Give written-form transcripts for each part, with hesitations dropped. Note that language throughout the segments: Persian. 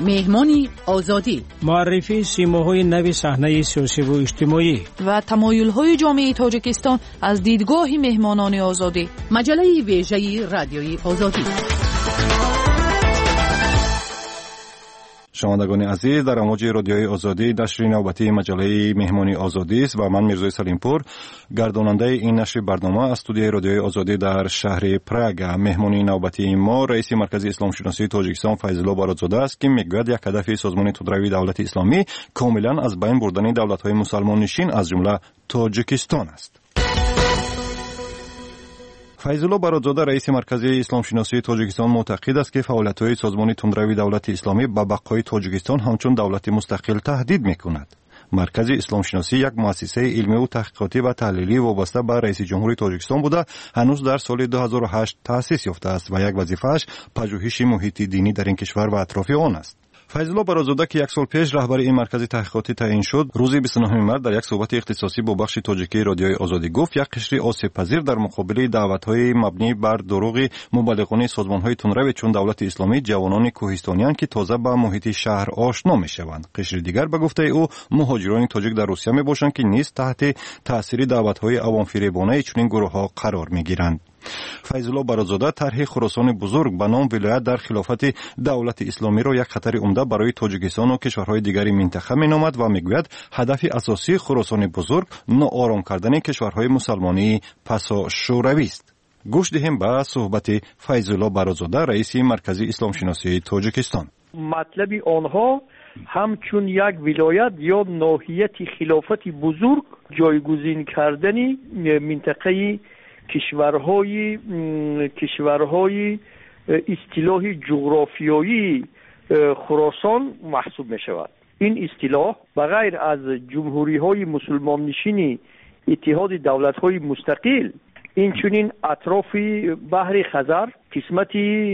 مهمانی آزادی، معرفی سیماهای نو صحنه سیاسی و اجتماعی و تمایل‌های جامعه تاجیکستان از دیدگاه مهمانان آزادی. مجله ویژه رادیوی آزادی. شنوندگان عزیز، در امواج رادیوی آزادی نشر نوبتی مجله مهمانی آزادی است و من میرزای سلیمپور گرداننده این نشر برنامه از استودیوی رادیوی آزادی در شهر پراگ. مهمانی نوبتی ما رئیس مرکز اسلام شناسی تاجیکستان فیض‌الله بارودزاده است که میگوید یک هدف سازمان تودروی دولت اسلامی کاملا از بین بردن دولت‌های مسلمان نشین از جمله تاجیکستان است. فیض‌الله بارودزاده رئیس مرکز اسلام شناسی تاجیکستان معتقد است که فعالیت‌های سازمان تندروی دولت اسلامی به بقای تاجیکستان همچون دولت مستقل تهدید می‌کند. مرکز اسلام شناسی یک مؤسسه علمی و تحقیقاتی و تحلیلی وابسته به رئیس جمهوری تاجیکستان بوده هنوز در سال 2008 تأسیس یافته است و یک وظیفه‌اش پژوهش محیط دینی در این کشور و اطراف آن است. فیض‌الله بارودزاده که یک سال پیش رهبر این مرکز تحقیقاتی تعیین شد، روز 29 مارس در یک صحبت اختصاصی با بخش تاجیکی رادیوی آزادی گفت یک قشر آسیب پذیر در مقابل دعوت‌های مبنی بر دروغ مبلغان سازمان‌های تندرو چون دولت اسلامی جوانان کوهستانیان که تازه به محیط شهر آشنا می‌شوند. قشر دیگر به گفته او مهاجران تاجیک در روسیه میباشند که نیز تحت تاثیر دعوت‌های عوام‌فریبانه چنین گروه‌ها قرار می‌گیرند. فیض‌الله بارودزاده طرح خراسان بزرگ به نام ولایت در خلافت دولت اسلامی را یک خطر عمده برای تاجیکستان و کشورهای دیگر منطقه مینامد و میگوید هدف اساسی خراسان بزرگ ناآرام کردن کشورهای مسلمانی پسا شوروی است. گوش دهیم به صحبت فیض‌الله بارودزاده رئیس مرکز اسلام شناسی تاجیکستان. مطلب آنها همچون یک ولایت یا ناحیه خلافت بزرگ جایگزین کردن منطقه کشورهای اصطلاح جغرافیایی خراسان محسوب می شود. این اصطلاح بغیر از جمهوری های مسلمان نشین اتحاد دولت های مستقل این چنین اطراف بحر خزر، قسمت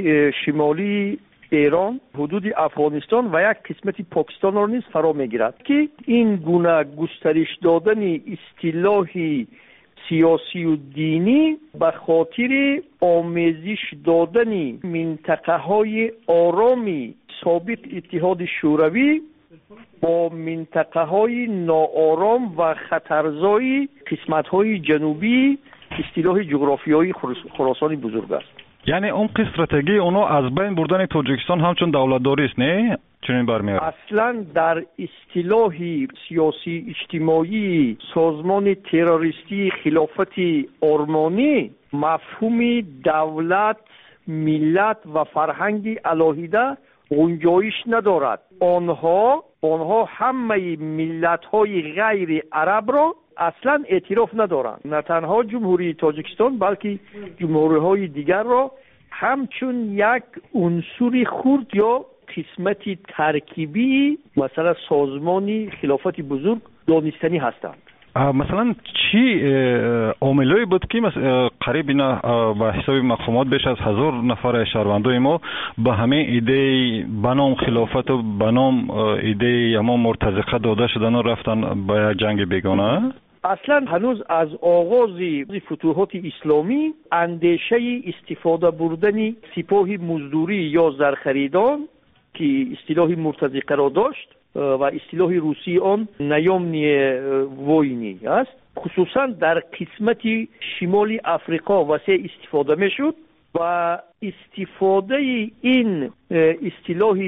شمالی ایران، حدود افغانستان و یک قسمت پاکستان را نیز فرا می گیرد که این گونه گسترش دادن اصطلاح سیاسی و دینی به خاطر آمیزش دادن منطقه های آرامی سابق اتحاد شوروی با منطقه های ناآرام و خطرزای قسمت های جنوبی اصطلاح جغرافیایی خراسان بزرگ است. یعنی اون استراتژی اونو از بین بردن تاجیکستان همچون دولت‌داری است، نه؟ چنین برمیاد. اصلا در اصطلاح سیاسی اجتماعی سازمان تروریستی خلافت آرمانی مفهوم دولت، ملت و فرهنگ علاهیده گنجایش ندارد. آنها همه ملت‌های غیر عرب را اصلا اعتراف ندارند. نه تنها جمهوری تاجیکستان بلکه جمهوری‌های دیگر را همچون یک عنصر خرد یا قسمتی ترکیبی مثلا سازمانی خلافت بزرگ دانستنی هستند. مثلا چی عاملی بود که قریب اینا به حساب مقامات بیش از 1000 نفر شهروندای ما به همه ایده بنام خلافت و بنام ایده اما مرتزقه داده شدن و رفتن به جنگ بیگانه؟ اصلا هنوز از آغاز فتوحات اسلامی اندیشه استفاده بردن سپاه مزدوری یا زرخریدان که اصطلاح مرتزقه را داشت و اصطلاح روسی آن نیامنی ووینی است، خصوصا در قسمت شمال افریقا وسیع استفاده می شد و استفاده این اصطلاح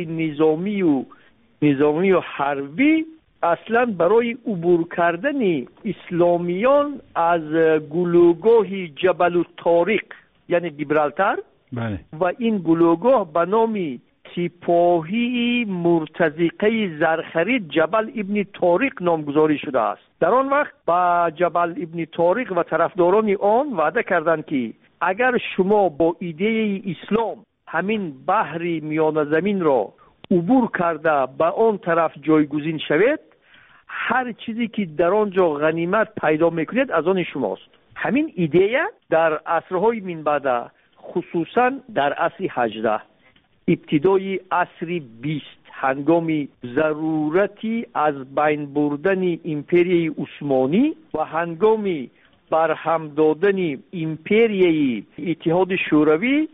نظامی و حربی اصلا برای عبور کردن اسلامیان از گلوگاه جبل الطارق یعنی گیبرالتار و این گلوگاه به نام سپاهی مرتزقه زرخرید جبل ابن طارق نامگذاری شده است. در آن وقت با جبل ابن طارق و طرفداران آن وعده کردند که اگر شما با ایده اسلام همین بحر میانه زمین را عبور کرده به آن طرف جایگزین شوید، هر چیزی که در آنجا غنیمت پیدا میکنید از آن شماست. همین ایده در عصرهای من بعد، خصوصا در عصر 18 ابتدای عصر 20 هنگام ضرورتی از بین بردن امپریای عثمانی و هنگام برهم دادن امپریای اتحاد شوروی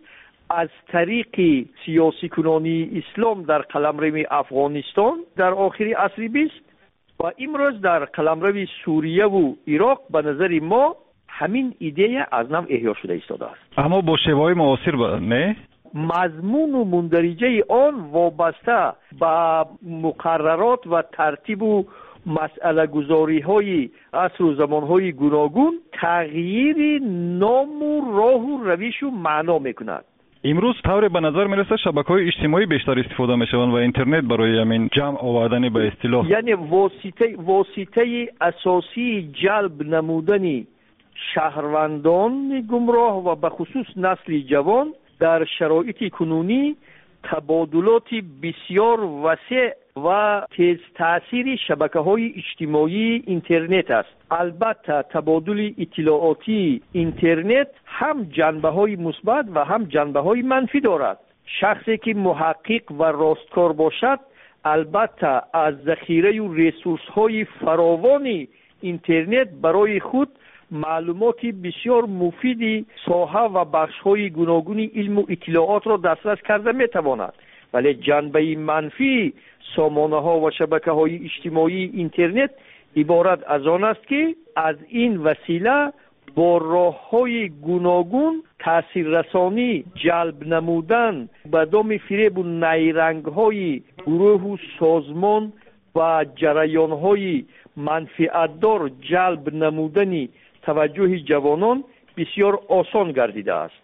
از طریق سیاسی کنانی اسلام در قلمرو افغانستان در آخر عصر 20 و امروز در قلمرو سوریه و عراق به نظر ما همین ایده از نو احیا شده ایستاده است. اما با شیوه‌های معاصر نه؟ مضمون و مندرجه آن وابسته به مقررات و ترتیب و مسئله گذاری های عصر و زمان های گوناگون تغییر نام و راه و روش و معنا میکند. امروز طور به نظر میرسه شبکه‌های اجتماعی بیشتر استفاده میشوند و اینترنت برای همین جمع آوردن به اصطلاح، یعنی واسطه اساسی جلب نمودن شهروندان گمراه و به خصوص نسل جوان در شرایط کنونی تبادلات بسیار وسیع و تیز تأثیر شبکه‌های اجتماعی اینترنت است. البته تبادل اطلاعاتی اینترنت هم جنبه‌های مثبت و هم جنبه‌های منفی دارد. شخصی که محقق و راستکار باشد البته از ذخیره و ریسورس‌های فراوان اینترنت برای خود معلومات بسیار مفیدی ساحه و بخش‌های گوناگون علم و اطلاعات را دسترس کرده می‌تواند. ولی جنبه منفی سامانه‌ها و شبکه‌های اجتماعی اینترنت عبارت از آن است که از این وسیله با راه‌های گوناگون تاثیررسانی جلب نمودن به دام فریب و نیرنگ‌های گروه و سازمان و جریان‌های منفعت‌دار جلب نمودنی توجه جوانان بسیار آسان گردیده است.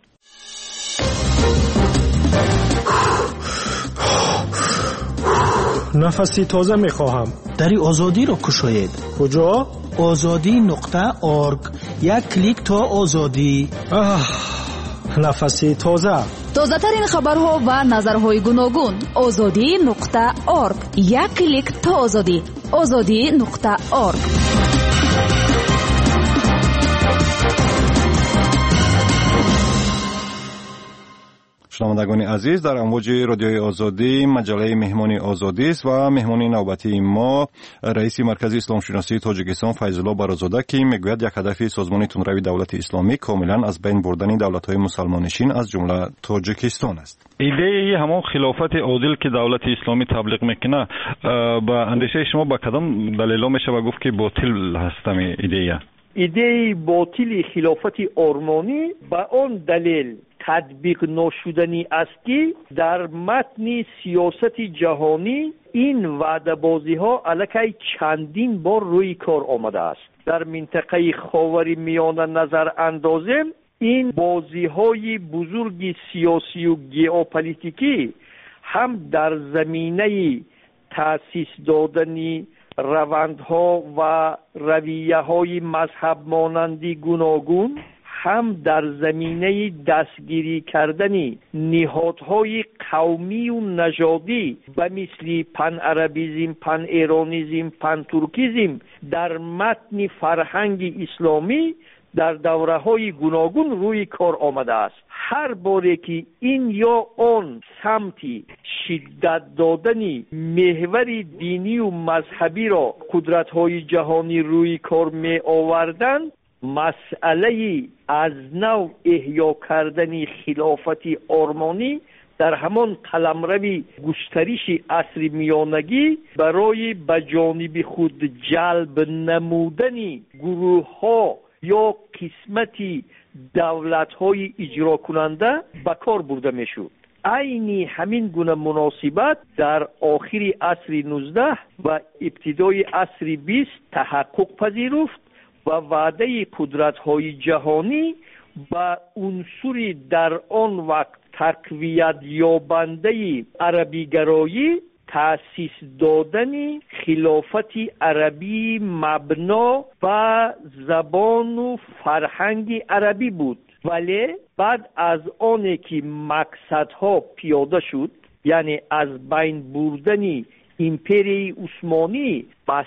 نفسی تازه میخواهم. دری آزادی را کشاید. کجا؟ azadi.org. یک کلیک تا آزادی. نفسی تازه. تازه ترین خبرها و نظرهای گوناگون. azadi.org. یک کلیک تا آزادی. azadi.org. شنوندگان عزیز، در امواج رادیوی آزادی مجله مهمانی آزادی است و مهمانی نوبتی ما رئیس مرکز اسلام شناسی تاجیکستان فیض الله برازاده که میگوید یک هدف سازمان تندروی دولت اسلامی کاملا از بین بردن دولت‌های مسلمانشین از جمله تاجیکستان است. ایده همون خلافت عادل که دولت اسلامی تبلیغ میکنه با اندیشه شما با کدام دلیل میشه و گفت که باطل هستم ایده باطل خلافت آرمانی با آن دلیل تطبیق نشدنی است که در متن سیاست جهانی این وعده بازی ها علیه چندین بار روی کار آمده است. در منطقه خاورمیانه نظر اندازیم این بازی های بزرگ سیاسی و ژئوپلیتیکی هم در زمینه تأسیس دادن روندها و رویه های مذهب مانندی گوناگون هم در زمینه دستگیری کردن نهادهای قومی و نژادی و مثل پن عربیزم، پن ایرانیزم، پن ترکیزم در متن فرهنگ اسلامی در دوره‌های گوناگون روی کار آمده است. هر باره که این یا آن سمتی شدت دادن محور دینی و مذهبی را قدرت‌های جهانی روی کار می آوردند، مسئله از نو احیا کردن خلافت آرمانی در همان قلمرو گسترش عصر میانگی برای به جانب خود جلب نمودن گروه ها یا قسمتی دولت های اجرا کننده به کار برده می شود. عین همین گونه مناسبت در آخر عصر 19 و ابتدای عصر 20 تحقق پذیرفت و وعده قدرت‌های جهانی و عنصری در آن وقت تقویت یابنده عربی‌گرایی تأسیس دادن خلافت عربی مبنا و زبان و فرهنگ عربی بود. ولی بعد از آن که مقصدها پیاده شد، یعنی از بین بردن امپری عثمانی،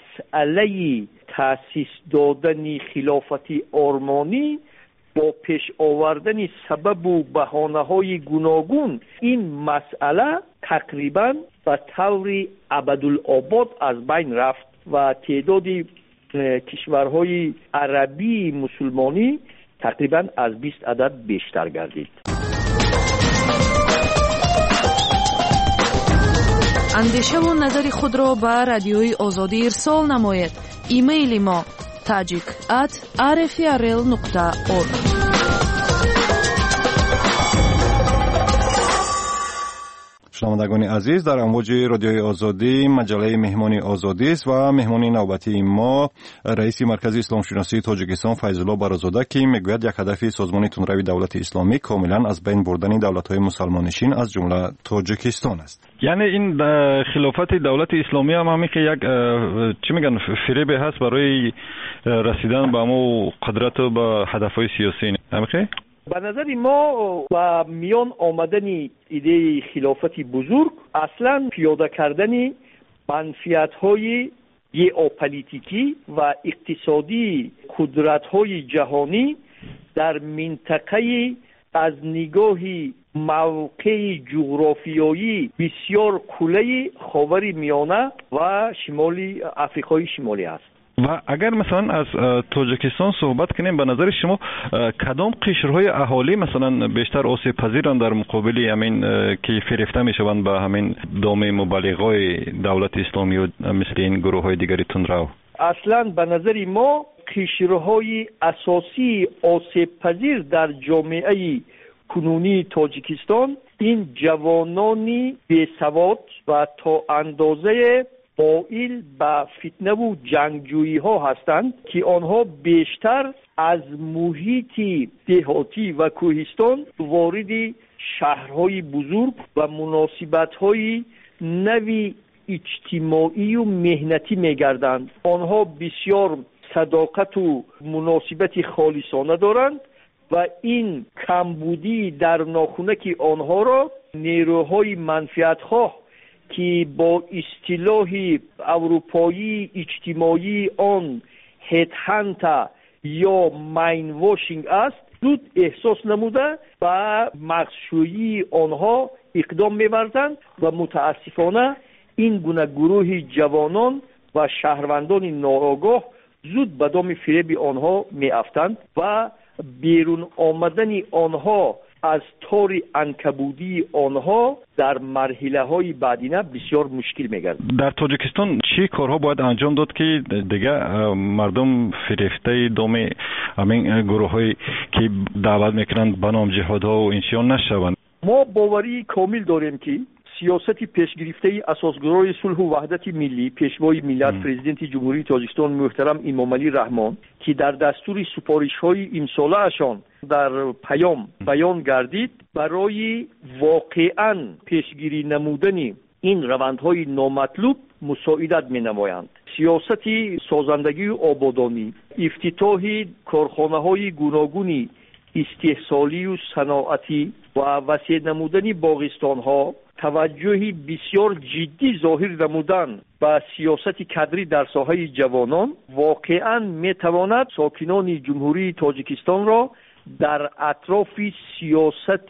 مسئله تأسیس دادن خلافت آرمانی با پیش آوردن سبب و بهانه‌های گوناگون این مسئله تقریباً به طور ابدالآباد از بین رفت و تعداد کشورهای عربی مسلمانی تقریباً از 20 عدد بیشتر گردید. اندیشه و نظر خود را به رادیوی آزادی ارسال نمایید. ایمیل ما tajik@rfrl.org. شنوندگان عزیز، در امواج رادیوی آزادی مجله مهمانی آزادی است و مهمانی نوبتی ما رئیس مرکز اسلام شناسی تاجیکستان فیض‌الله برازاده که میگوید یک هدف سازمان تندروی دولت اسلامی کاملا از بین بردن دولت‌های مسلمانشین از جمله تاجیکستان است. یعنی این خلافت دولت اسلامی هم همین که یک چی میگن فریب هست برای رسیدن به امو قدرت و به هدف‌های سیاسی. همین به نظر ما با میان آمدن ایده خلافت بزرگ اصلا پیاده کردن منفعت‌های ژئوپلیتیکی و اقتصادی قدرت‌های جهانی در منطقه از نگاه موقع جغرافیایی بسیار کلی خاور میانه و شمالی آفریقای شمالی است. و اگر مثلا از تاجیکستان صحبت کنیم، به نظر شما کدام قشرهای اهالی مثلا بیشتر آسیب پذیرند در مقابل همین که فریفته میشوند به همین دام مبلغای دولت اسلامی و مثل این گروه‌های دیگری تندرو؟ اصلا به نظر ما قشرهای اساسی آسیب پذیر در جامعه کنونی تاجیکستان این جوانانی بی‌سواد و تا اندازه مائل به فتنه و جنگجویی ها هستند که آنها بیشتر از محیط دهاتی و کوهستان وارد شهرهای بزرگ و مناسبت‌های نوی اجتماعی و مهنتی می‌گردند. آنها بسیار صداقت و مناسبت خالصانه دارند و این کمبودی در ناخونک آنها را نیروهای منفعت‌خواه که با اصطلاح اروپایی اجتماعی آن هد هانت یا ماین واشینگ است زود احساس نموده و مغزشویی آنها اقدام می‌ورزند و متاسفانه این گونه گروه جوانان و شهروندان ناآگاه زود به دام فریب آنها می‌افتند و بیرون آمدن آنها از تار عنکبوتی آنها در مرحله‌های بعدینه بسیار مشکل می‌گردد. در تاجیکستان چی کارها باید انجام داد که دیگه مردم فریفته دام همین گروه‌هایی که دعوت می‌کنند به نام جهادها و انشیان نشوند؟ ما باوری کامل داریم که سیاست پیشگرفته اساسگرای صلح و وحدت ملی پیشوای ملت پرزیدنت جمهوری تاجیکستان محترم امام علی رحمان که در دستور سپارش‌های امساله اشان در پیام بیان گردید برای واقعاً پیشگیری نمودن این روندهای نامطلوب مساعدت می‌نمایند. سیاست سازندگی و آبادانی، افتتاح کارخانه‌های گوناگون استحصالی و صنعتی و وسیع نمودن باغستان‌ها، توجه بسیار جدی ظاهر نمودن به سیاست کادری در ساحه جوانان واقعاً می‌تواند ساکنان جمهوری تاجیکستان را در اطراف سیاست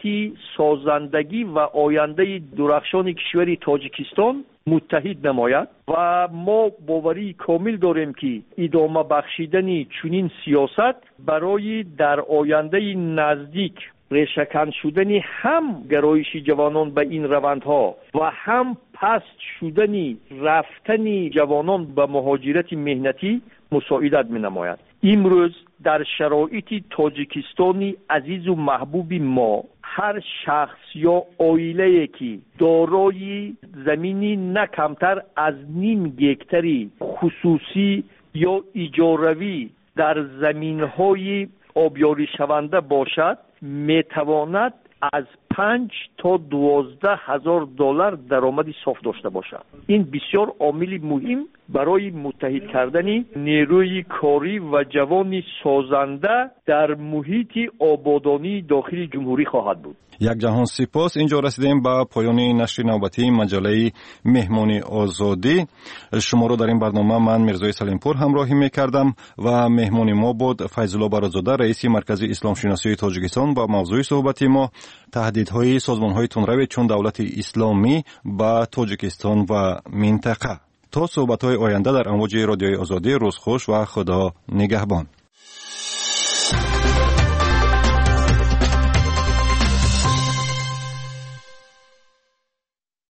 سازندگی و آینده درخشان کشور تاجیکستان متحد نماید و ما باوری کامل داریم که ادامه بخشیدن چنین سیاست برای در آینده نزدیک ریشه‌کن شدن هم گرایش جوانان به این روندها و هم پست شدن رفتن جوانان به مهاجرت مهنتی مساعدت می‌نماید. امروز در شرایط تاجیکستانی عزیز و محبوب ما هر شخص یا عائله‌ای که دارای زمینی نه کمتر از 0.5 گکتری خصوصی یا اجاروی در زمین‌های آبیاری شونده باشد میتواند از 5 تا 12 هزار دلار درآمد صاف داشته باشد. این بسیار عامل مهم برای متحد کردن نیروی کاری و جوان سازنده در محیط آبادانی داخل جمهوری خواهد بود. یک جهان سپاس. اینجا رسیدیم به پایان نشر نوبتی مجله مهمانی آزادی. شما رو در این برنامه من میرزای سلیمپور همراهی میکردم و مهمانی ما بود فیض‌الله برازاده رئیس مرکز اسلام شناسی تاجیکستان. با موضوع صحبت ما تهدیدهای سازمان‌های تندرو چون دولت اسلامی به تاجیکستان و منطقه. تا صحبت‌های آینده در امواج رادیوی آزادی، روز خوش و خدا نگهبان.